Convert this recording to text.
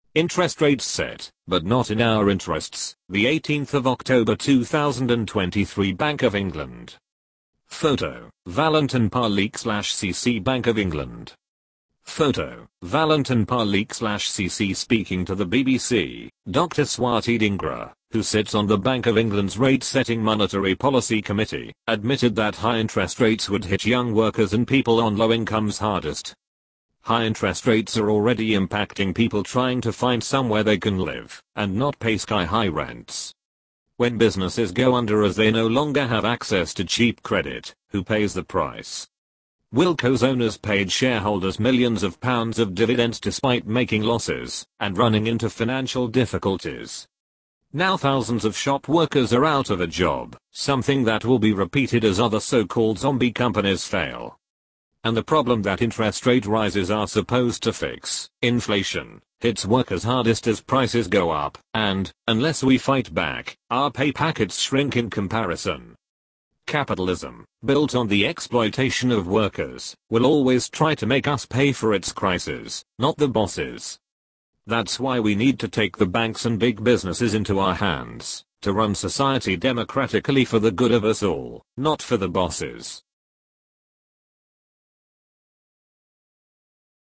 Interest rates set, but not in our interests. The 18th of October 2023 Bank of England. Photo, Valentin Pawlik/CC Bank of England. Photo, Valentin Pawlik/CC speaking to the BBC. Dr. Swati Dhingra, who sits on the Bank of England's rate-setting monetary policy committee, admitted that high interest rates would hit young workers and people on low incomes hardest. High interest rates are already impacting people trying to find somewhere they can live and not pay sky-high rents. When businesses go under as they no longer have access to cheap credit, who pays the price? Wilko's owners paid shareholders millions of pounds of dividends despite making losses and running into financial difficulties. Now thousands of shop workers are out of a job, something that will be repeated as other so-called zombie companies fail. And the problem that interest rate rises are supposed to fix, inflation, hits workers hardest as prices go up, and, unless we fight back, our pay packets shrink in comparison. Capitalism, built on the exploitation of workers, will always try to make us pay for its crises, not the bosses. That's why we need to take the banks and big businesses into our hands, to run society democratically for the good of us all, not for the bosses.